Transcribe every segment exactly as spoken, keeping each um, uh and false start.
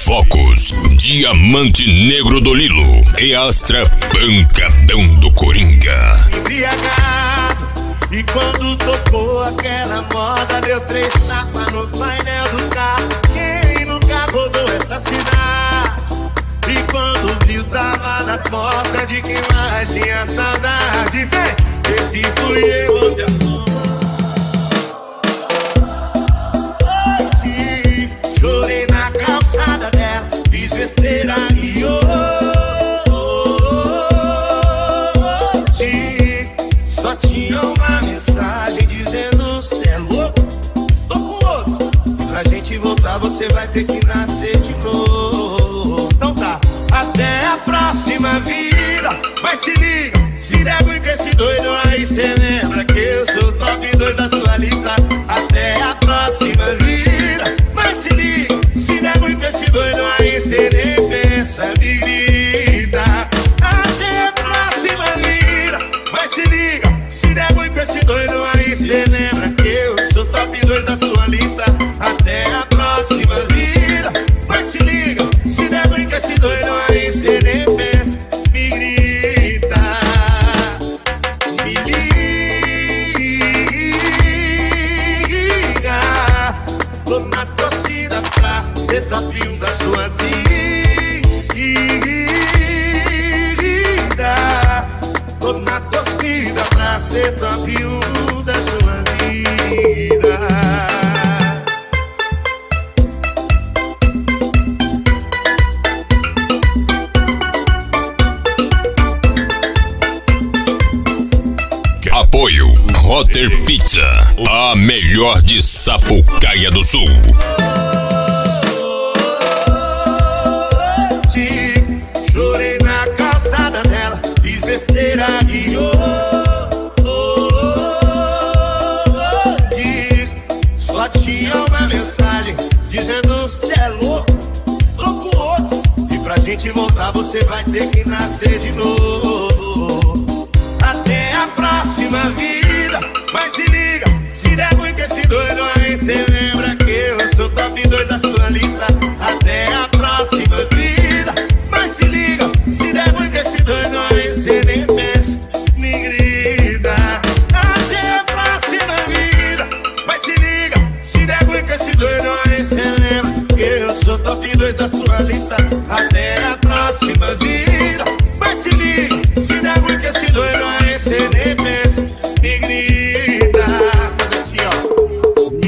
Focos, Diamante Negro do Lilo e Astra Pancadão do Coringa. Embriagado, e quando tocou aquela moda, deu três tapas no painel do carro. Quem nunca rodou essa cidade? E quando viu, tava na porta de quem mais tinha saudade. Vem, esse fui eu. Chorei na calçada dela, fiz besteira e hoje só tinha uma mensagem dizendo: cê é louco, tô com outro. Pra gente voltar você vai ter que nascer de novo. Então tá, até a próxima vida. Mas se liga, se der ruim com esse doido aí, cê lembra que eu sou o top dois da sua lista. Até a próxima vida. Mas se liga, se der ruim com esse doido aí, cê nem pensa, me grita. Até a próxima vida. Mas se liga, se der ruim com esse doido aí, cê lembra que eu sou top dois da sua lista. Até a próxima vida. Mas se liga, se der ruim com esse doido aí, cê nem pensa, me grita. Me liga. Tô na torcida pra ser top um da sua vida. Tô na torcida pra ser top um da sua vida. Apoio Rotter Pizza, a melhor de Sapucaia do Sul. Chorei na calçada dela, fiz besteira e hoje só tinha uma mensagem dizendo: cê é louco, tô com outro. E pra gente voltar você vai ter que nascer de novo. Até a próxima vida. Mas se liga, se der ruim com esse doido aí, cê lembra que eu sou top dois da sua lista. Até a próxima vida. Mas se liga, se der ruim com esse doido aí, cê nem pensa, me grita. Até a próxima vida. Mas se liga, se der ruim com esse doido aí, cê lembra que eu sou top dois da sua lista. Até a próxima vida. Mas se liga, se der ruim com esse doido aí, cê nem pensa, me grita. Faz assim, ó. Me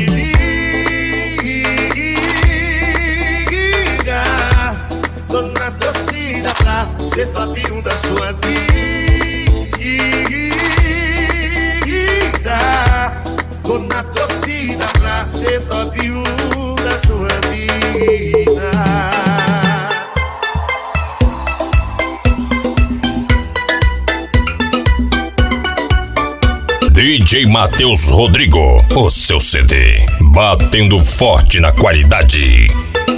liga. Tô na torcida pra ser top um da sua vida. Tô na torcida pra ser top um da sua vida. D J Matheus Rodrigo, o seu C D, batendo forte na qualidade.